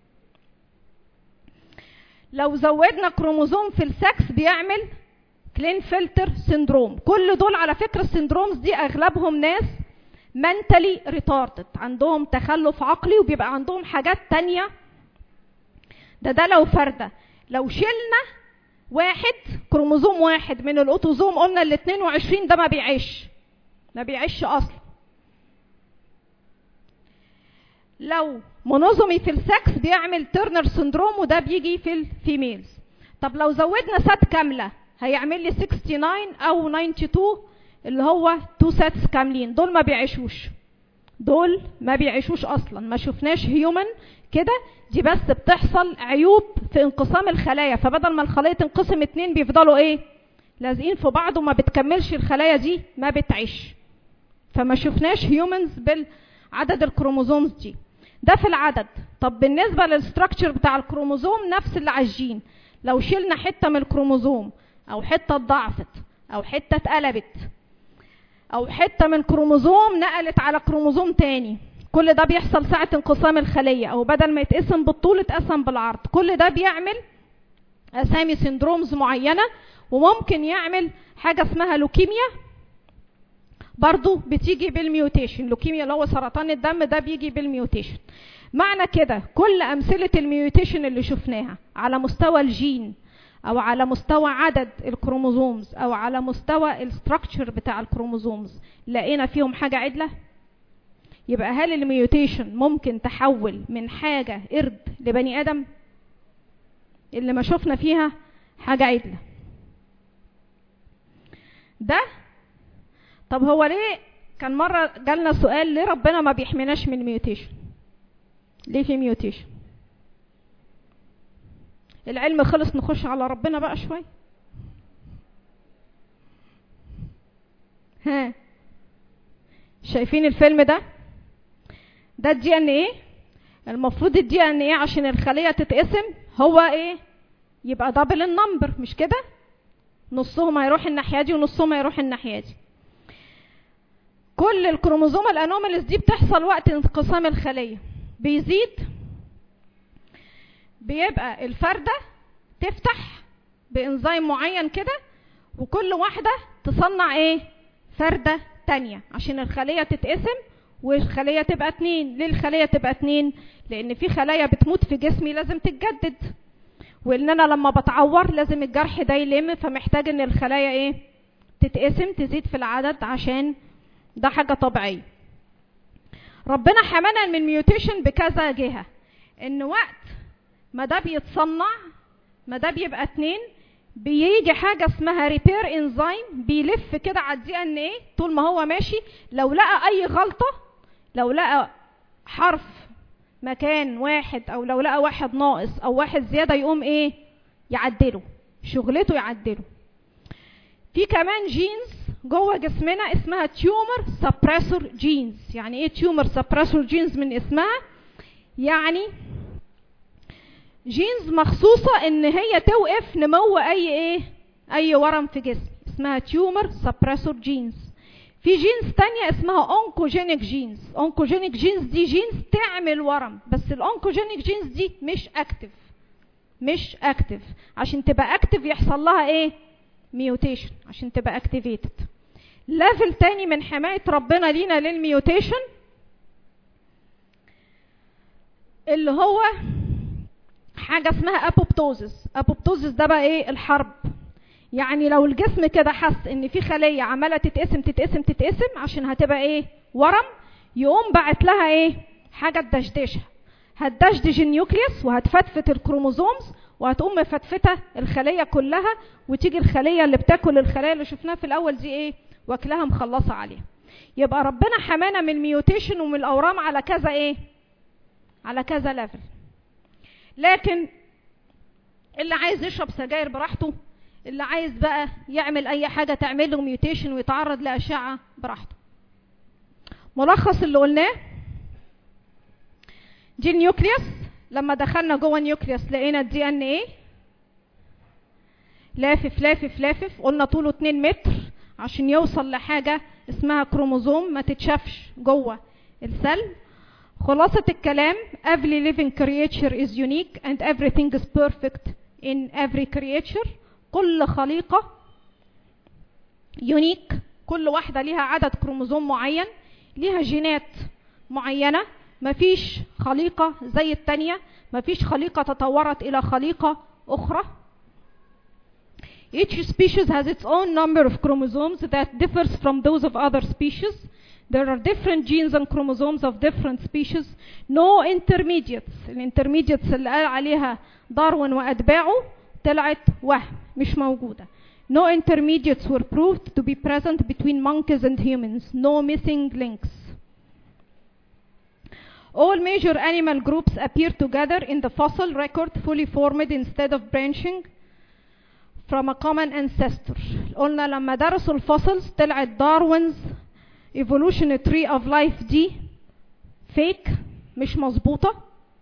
S1: لو زودنا كروموزوم في السكس بيعمل كلينفلتر سندروم. كل دول على فكرة السندرومز دي اغلبهم ناس mentally retarded، عندهم تخلف عقلي وبيبقى عندهم حاجات تانية. ده لو فردة. لو شلنا واحد، كروموزوم واحد من الاوتوزوم، قلنا ال 22 ده ما بيعيش اصلا. لو مونوزومي في السكس بيعمل تيرنر سندروم، وده بيجي في الفيميلز. طب لو زودنا سات كاملة هيعمل لي 69 او 92، اللي هو 2 ساتس كاملين. دول ما بيعيشوش اصلا، ما شفناش هيومن كده. دي بس بتحصل عيوب في انقسام الخلايا، فبدل ما الخلايا تنقسم 2 بيفضلوا ايه؟ لازقين في بعض وما بتكملش الخلايا دي، ما بتعيش. فما شفناش هيومنز بالعدد الكروموزومز دي. ده في العدد. طب بالنسبة للستراكشر بتاع الكروموزوم نفس اللي على الجين. لو شلنا حتة من الكروموزوم، او حتة ضعفت، او حتة اتقلبت، او حتة من كروموزوم نقلت على كروموزوم تاني، كل ده بيحصل ساعة انقسام الخلية، او بدل ما يتقسم بالطول اتقسم بالعرض. كل ده بيعمل اسامي سندرومز معينة، وممكن يعمل حاجة اسمها لوكيميا برضو بتيجي بالميوتيشن. لوكيميا اللي هو سرطان الدم ده بيجي بالميوتيشن. معنى كده كل امثلة الميوتيشن اللي شفناها على مستوى الجين او على مستوى عدد الكروموزومز او على مستوى الستراكشر بتاع الكروموزومز لقينا فيهم حاجة عدلة. يبقى هل الميوتيشن ممكن تحول من حاجة قرد لبني ادم؟ اللي ما شفنا فيها حاجة عدلة ده. طب هو ليه كان مرة جالنا سؤال ليه ربنا ما بيحميناش من الميوتيشن؟ ليه في ميوتيشن؟ العلم خلص، نخش على ربنا بقى شوية. ها شايفين الفيلم ده؟ ده الدي ان ايه. المفروض الدي ان ايه عشان الخلية تتقسم هو ايه؟ يبقى دبل النمبر، مش كده؟ نصهم هيروح الناحية دي ونصهم هيروح الناحية دي. كل الكروموزوم الانوماليز دي بتحصل وقت انقسام الخلية، بيزيد، بيبقى الفردة تفتح بانزيم معين كده، وكل واحدة تصنع ايه؟ فردة تانية عشان الخلية تتقسم والخلية تبقى 2. ليه الخلية تبقى 2؟ لان في خلايا بتموت في جسمي لازم تتجدد، وان انا لما بتعور لازم الجرح ده يلم، فمحتاج ان الخلايا ايه؟ تتقسم، تزيد في العدد، عشان ده حاجة طبيعية. ربنا حمانا من الميوتيشن بكذا جهة. ان وقت ما ده بيتصنع، ما ده بيبقى 2، بيجي حاجة اسمها ريبير انزيم بيلف كده على الدي ان ايه طول ما هو ماشي. لو لقى اي غلطة، لو لقى حرف مكان واحد، او لو لقى واحد ناقص او واحد زيادة، يقوم ايه؟ يعدله، شغلته يعدله. في كمان جينز جوه جسمنا اسمها تيومر سبريسور جينز. يعني ايه تيومر سبريسور جينز؟ من اسمها يعني جينز مخصوصة ان هي توقف نمو اي ورم في جسم، اسمها تيومر سبريسور جينز. في جينز تانية اسمها اونكوجينيك جينز. اونكوجينيك جينز دي جينز تعمل ورم، بس الاونكوجينيك جينز دي مش اكتف. عشان تبقى اكتف يحصل لها ايه؟ ميوتيشن عشان تبقى اكتيفيتد. ليفل تاني من حماية ربنا لينا للميوتيشن اللي هو حاجة اسمها ابوبتوزس. ابوبتوزس ده بقى ايه؟ الحرب. يعني لو الجسم كده حس ان في خلية عمالة تتقسم عشان هتبقى ايه؟ ورم، يقوم بعت لها ايه؟ حاجة تدشدشها. هتدشدش النيوكليوس وهتفتفت الكروموزومز وهتقوم مفتفتة الخلية كلها، وتيجي الخلية اللي بتاكل الخلايا اللي شفناها في الاول دي ايه؟ واكلها مخلصة عليها. يبقى ربنا حمانا من الميوتيشن ومن الاورام على كذا ايه؟ على كذا ليفل. لكن اللي عايز يشرب سجاير براحته، اللي عايز بقى يعمل اي حاجة تعمل له ميوتيشن ويتعرض لأشعة براحته. ملخص اللي قلناه، دي النيوكليوس. لما دخلنا جوه النيوكليوس لقينا الدي ان ايه لافف، قلنا طوله 2 متر عشان يوصل لحاجة اسمها كروموزوم ما تتشافش جوه السل. خلاصة الكلام، every living creature is unique and everything is perfect in every creature. كل خليقة يونيك، كل واحدة ليها عدد كروموزوم معين، ليها جينات معينة، مفيش خليقة زي التانية، مفيش خليقة تطورت إلى خليقة أخرى. Each species has its own number of chromosomes that differs from those of other species. There are different genes and chromosomes of different species. No intermediates. الانترميديتس اللي قال عليها داروين وأتباعه طلعت وهم، مش موجودة. No intermediates were proved to be present between monkeys and humans. No missing links. All major animal groups appear together in the fossil record, fully formed instead of branching from a common ancestor. قلنا لما درسوا الفوسلز طلعت داروينز evolutionary tree of life دي fake، مش مظبوطة.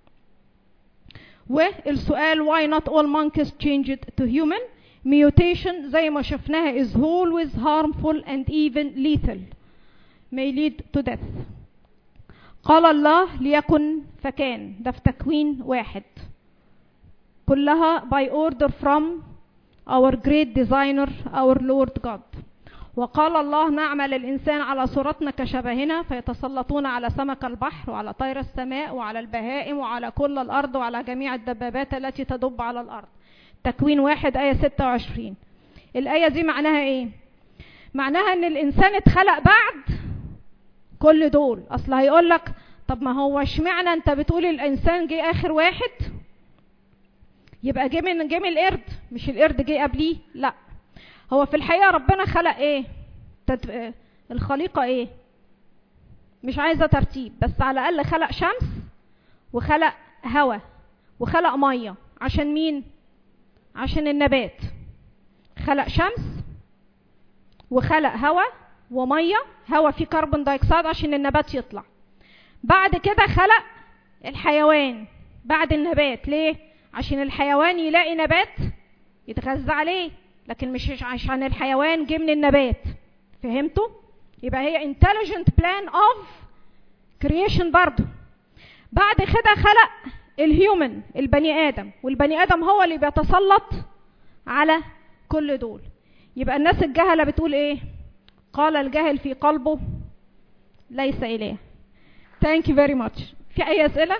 S1: والسؤال why not all monkeys changed to human؟ mutation زي ما شفناها is always harmful and even lethal, may lead to death. قال الله ليكن فكان، ده في تكوين 1. كلها by order from our great designer our Lord God. وقال الله نعمل الإنسان على صورتنا كشبهنا فيتسلطون على سمك البحر وعلى طير السماء وعلى البهائم وعلى كل الأرض وعلى جميع الدبابات التي تدب على الأرض. تكوين 1 آية 26. الآية دي معناها إيه؟ معناها إن الإنسان اتخلق بعد كل دول. أصل هيقول لك طب ما هو اشمعنى أنت بتقول الإنسان جه آخر واحد؟ يبقى جه من القرد، مش القرد جه قبليه؟ لا، هو في الحقيقة ربنا خلق ايه؟ الخليقة ايه؟ مش عايزة ترتيب، بس على الأقل خلق شمس وخلق هواء وخلق مية. عشان مين؟ عشان النبات. خلق شمس وخلق هواء ومية، هواء فيه كربون دايوكسيد عشان النبات يطلع. بعد كده خلق الحيوان بعد النبات. ليه؟ عشان الحيوان يلاقي نبات يتغذى عليه، لكن مش عشان الحيوان جه من النبات. فهمتوا؟ يبقى هي intelligent plan of creation برضو. بعد كده خلق الهيومن، البني آدم، والبني آدم هو اللي بيتسلط على كل دول. يبقى الناس الجهلة بتقول ايه؟ قال الجاهل في قلبه ليس إله. Thank you very much. في أي أسئلة؟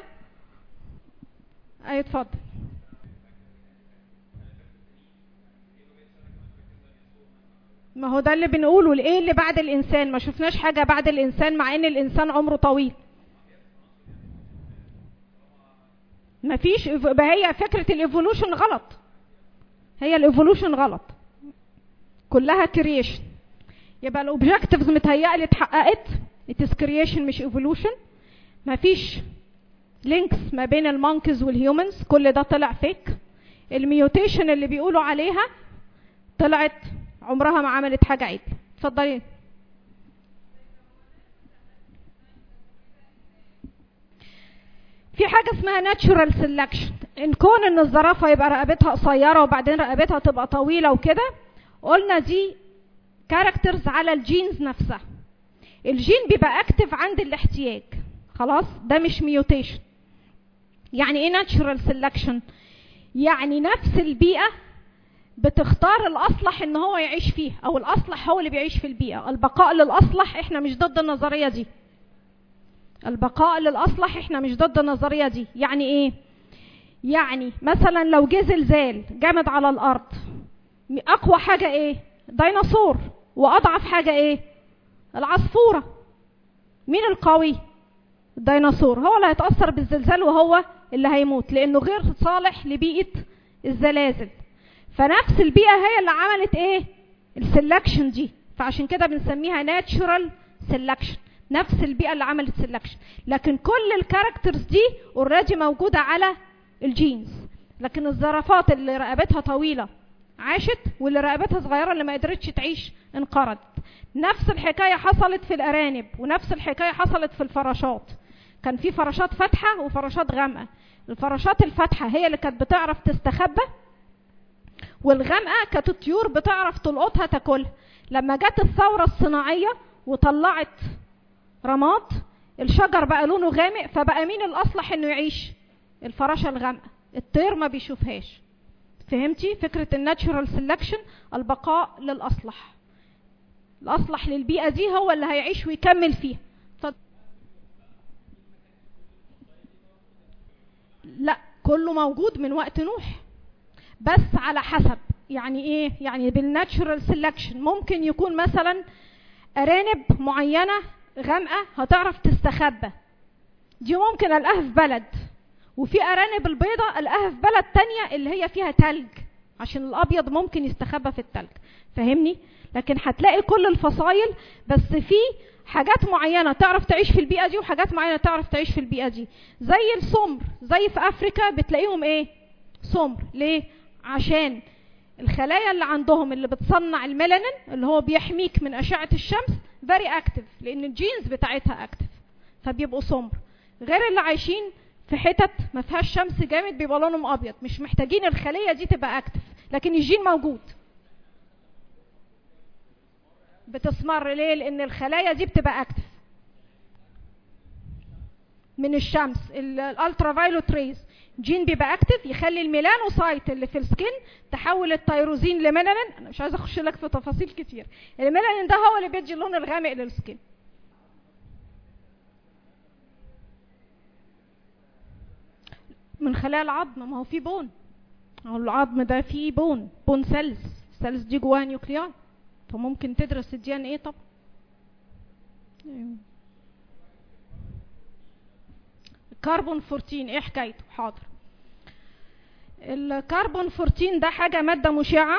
S1: أي اتفضل. ما هو ده اللي بنقوله. ايه اللي بعد الانسان؟ ما شفناش حاجة بعد الانسان مع ان الانسان عمره طويل. ما فيش. هي فكرة الايفولوشن غلط. هي الايفولوشن غلط، كلها كرييشن. يبقى الاوبجكتيفز متهيألي اتحققت. it is creation مش evolution. ما فيش لينكس ما بين المونكيز والهيومنز، كل ده طلع فيك. الميوتيشن اللي بيقولوا عليها طلعت عمرها ما عملت حاجة عدل. اتفضلي. في حاجة اسمها natural selection. ان كون ان الزرافة يبقى رقبتها قصيرة وبعدين رقبتها تبقى طويلة وكده، قلنا دي كاركترز على الجينز نفسها. الجين بيبقى اكتف عند الاحتياج، خلاص، ده مش ميوتيشن. يعني ايه natural selection؟ يعني نفس البيئة بتختار الأصلح إن هو يعيش فيه، أو الأصلح هو اللي بيعيش في البيئة. البقاء للأصلح، إحنا مش ضد النظرية دي. البقاء للأصلح إحنا مش ضد النظرية دي. يعني إيه؟ يعني مثلا لو جه زلزال جامد على الأرض، أقوى حاجة إيه؟ ديناصور. وأضعف حاجة إيه؟ العصفورة. مين القوي؟ الديناصور. هو اللي هيتأثر بالزلزال وهو اللي هيموت، لأنه غير صالح لبيئة الزلازل. فنفس البيئة هي اللي عملت ايه؟ السلكشن دي. فعشان كده بنسميها ناتشورال سلكشن. نفس البيئة اللي عملت سلكشن، لكن كل الكاركترز دي اوريدي موجودة على الجينز. لكن الزرافات اللي رقبتها طويلة عاشت، واللي رقبتها صغيرة اللي ما قدرتش تعيش انقرضت. نفس الحكاية حصلت في الأرانب، ونفس الحكاية حصلت في الفراشات. كان في فراشات فاتحة وفراشات غامقة. الفراشات الفاتحة هي اللي كانت بتعرف تستخبى، والغامقة كانت الطيور بتعرف تلقطها تاكلها. لما جت الثورة الصناعية وطلعت رماد، الشجر بقى لونه غامق، فبقى مين الأصلح انه يعيش؟ الفراشة الغامقة. الطير ما بيشوفهاش. فهمتي فكرة الناتشورال سيلكشن؟ البقاء للأصلح. الأصلح للبيئة دي هو اللي هيعيش ويكمل فيها. لا، كله موجود من وقت نوح، بس على حسب. يعني ايه؟ يعني بالناتشورال سيلكشن ممكن يكون مثلا ارانب معينة غامقة هتعرف تستخبى، دي ممكن القاها في بلد. وفي ارانب البيضة القاها في بلد تانية اللي هي فيها تلج، عشان الابيض ممكن يستخبى في التلج. فهمني؟ لكن هتلاقي كل الفصائل، بس في حاجات معينة تعرف تعيش في البيئة دي، وحاجات معينة تعرف تعيش في البيئة دي. زي السمر، زي في افريكا بتلاقيهم ايه؟ سمر. ليه؟ عشان الخلايا اللي عندهم اللي بتصنع الميلانين اللي هو بيحميك من أشعة الشمس very active، لأن الجينز بتاعتها active، فبيبقوا سمر. غير اللي عايشين في حتت ما فيهاش شمس جامد بيبقى لونهم أبيض، مش محتاجين الخلية دي تبقى active، لكن الجين موجود. بتسمر ليه؟ لأن الخلايا دي بتبقى active. من الشمس الالترا فايولوت ريز، جين بيبقى اكتف يخلي الميلانوسايت اللي في السكين تحول التيروزين لميلانين. انا مش عايزه اخش لك في تفاصيل كتير. الميلانين ده هو اللي بيدي اللون الغامق للسكين. من خلال العظم، ما هو في بون، هو العظم ده فيه بون سيلز دي جواها نيوكلياي، فممكن تدرس الدي ان ايه طبعا. الكربون 14 ايه حكايته؟ حاضر. الكربون 14 ده حاجه ماده مشعه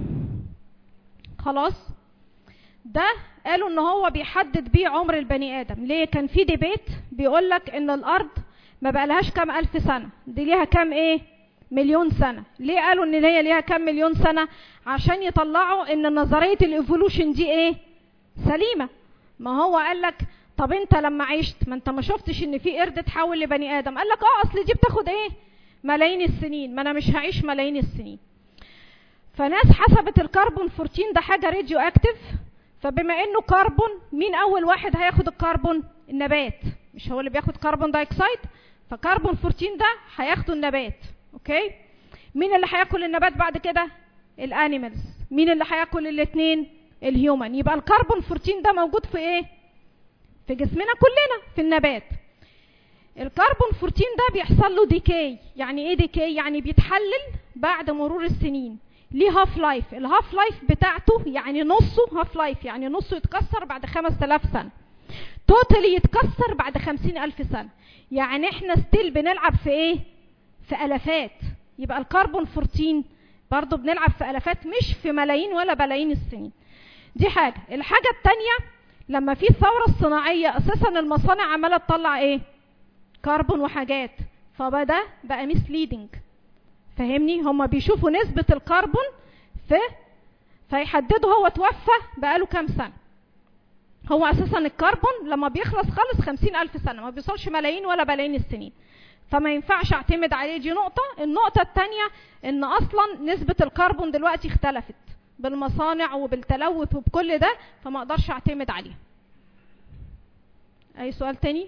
S1: خلاص. ده قالوا ان هو بيحدد بيه عمر البني ادم. ليه؟ كان في ديبيت بيقول لك ان الارض ما بقالهاش كام الف سنه، دي ليها كام ايه مليون سنه. ليه قالوا ان هي ليها كام مليون سنه؟ عشان يطلعوا ان نظريه الايفولوشن دي ايه سليمه. ما هو قال لك طب انت لما عشت ما انت ما شفتش ان في قرد اتحول لبني ادم؟ قال لك اصل دي بتاخد ايه ملايين السنين، ما انا مش هعيش ملايين السنين. فناس حسبت الكربون 14 ده حاجه راديو اكتف، فبما انه كربون مين اول واحد هياخد الكربون؟ النبات، مش هو اللي بياخد كربون دايوكسيد؟ فكربون 14 ده هياخده النبات. اوكي، مين اللي هياكل النبات بعد كده؟ الانيمالز. مين اللي هياكل الاثنين؟ الهيومن. يبقى الكربون 14 ده موجود في ايه؟ في جسمنا كلنا في النبات. الكربون 14 ده بيحصل له ديكاي. يعني ايه ديكاي؟ يعني بيتحلل بعد مرور السنين، ليه هاف لايف. الهاف لايف بتاعته يعني نصه هاف لايف، يعني نصه يتكسر بعد 5000 سنه، توتالي يتكسر بعد 50000 سنه. يعني احنا ستيل بنلعب في ايه؟ في الافات. يبقى الكربون 14 برضو بنلعب في الافات، مش في ملايين ولا بلايين السنين. دي حاجه. الحاجه الثانيه، لما في الثوره الصناعيه اساسا المصانع عماله تطلع ايه؟ كربون وحاجات، فبدا بقى ميسليدنج. فهمني؟ هم بيشوفوا نسبه الكربون فيحددوا هو توفى بقاله كام سنه. هو اساسا الكربون لما بيخلص خالص 50000 سنه، ما بيوصلش ملايين ولا بلايين السنين، فما ينفعش اعتمد عليه. دي نقطه. النقطه الثانيه ان اصلا نسبه الكربون دلوقتي اختلفت بالمصانع وبالتلوث وبكل ده، فما اقدرش اعتمد عليه. اي سؤال تاني؟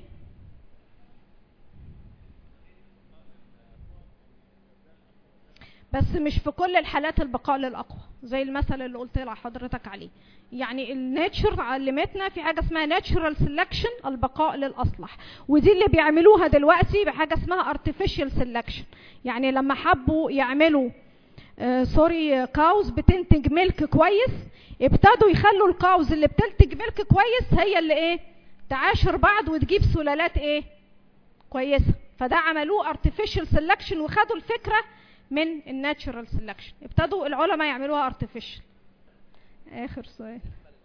S1: بس مش في كل الحالات البقاء للاقوى، زي المثل اللي قلت لحضرتك عليه. يعني الناتشر علمتنا في حاجه اسمها ناتشرال سيلكشن، البقاء للاصلح، ودي اللي بيعملوها دلوقتي بحاجه اسمها ارتفيشال سيلكشن. يعني لما حبوا يعملوا كاوز بتنتج ملك كويس، ابتدوا يخلوا الكاوز اللي بتنتج ملك كويس هي اللي ايه تعاشر بعض وتجيب سلالات ايه كويسه. فده عملوه ارتفيشال سيلكشن، وخدوا الفكره من الناتشرال سيلكشن، ابتدوا العلماء يعملوها ارتفيشال. اخر سؤال.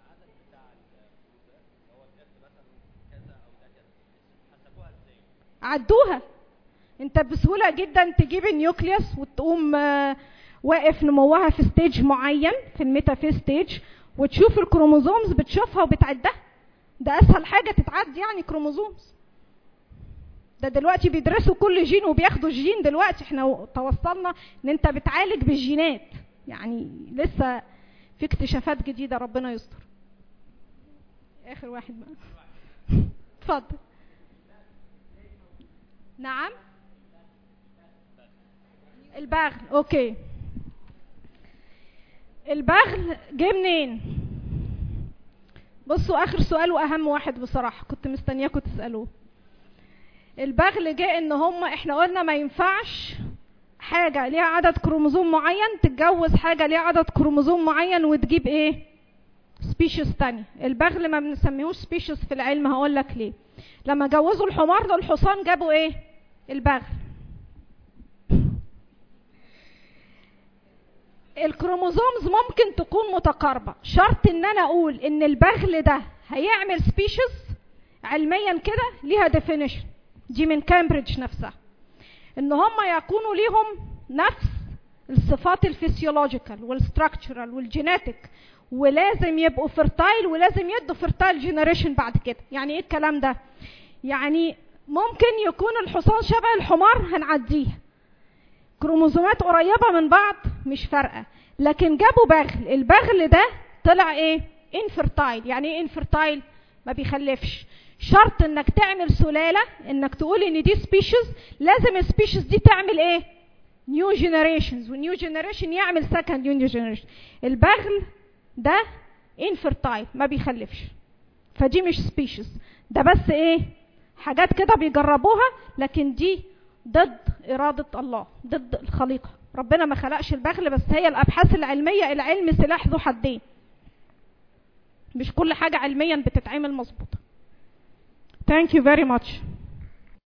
S1: عدوها. انت بسهوله جدا تجيب النيوكليوس وتقوم واقف نموها في ستيج معين في الميتافيز ستيج، وتشوف الكروموزومز بتشوفها وبتعدها. ده اسهل حاجه تتعد يعني كروموزومز. ده دلوقتي بيدرسوا كل جين وبياخدوا الجين. دلوقتي احنا توصلنا ان انت بتعالج بالجينات، يعني لسه في اكتشافات جديده، ربنا يستر. اخر واحد بقى. اتفضل. نعم، البغل. اوكي، البغل جه منين؟ بصوا اخر سؤال واهم واحد بصراحه كنت مستنياكم تسالوه. البغل جه ان احنا قلنا ما ينفعش حاجه ليها عدد كروموزوم معين تتجوز حاجه ليها عدد كروموزوم معين وتجيب ايه سبيشيز تاني. البغل ما بنسميهوش سبيشيز في العلم، هقول لك ليه. لما جوزوا الحمار ده الحصان جابوا ايه؟ البغل. الكروموزومز ممكن تكون متقاربه، شرط ان انا اقول ان البغل ده هيعمل سبيشيز علميا كده ليها ديفينيشن، دي من كامبريدج نفسها، ان هم يكونوا ليهم نفس الصفات الفسيولوجيكال والستراكشرال والجيناتيك، ولازم يبقوا فيرتايل، ولازم يدوا فيرتايل جينيريشن بعد كده. يعني ايه الكلام ده؟ يعني ممكن يكون الحصان شبه الحمار هنعديه، كروموزومات قريبه من بعض مش فارقه، لكن جابوا بغل، البغل ده طلع ايه؟ انفيرتايل. يعني ايه انفيرتايل؟ ما بيخلفش. شرط انك تعمل سلالة، انك تقول ان دي سبيشيز، لازم السبيشيز دي تعمل ايه؟ نيو جينيريشنز، والنيو جينيريشن يعمل سكند نيو جينيريشن. البغل ده انفرتايل ما بيخلفش، فدي مش سبيشيز، ده بس ايه؟ حاجات كده بيجربوها، لكن دي ضد إرادة الله، ضد الخليقة. ربنا ما خلقش البغل، بس هي الأبحاث العلمية، العلم سلاح ذو حدين، مش كل حاجة علميا بتتعمل مظبوطة. Thank you very much.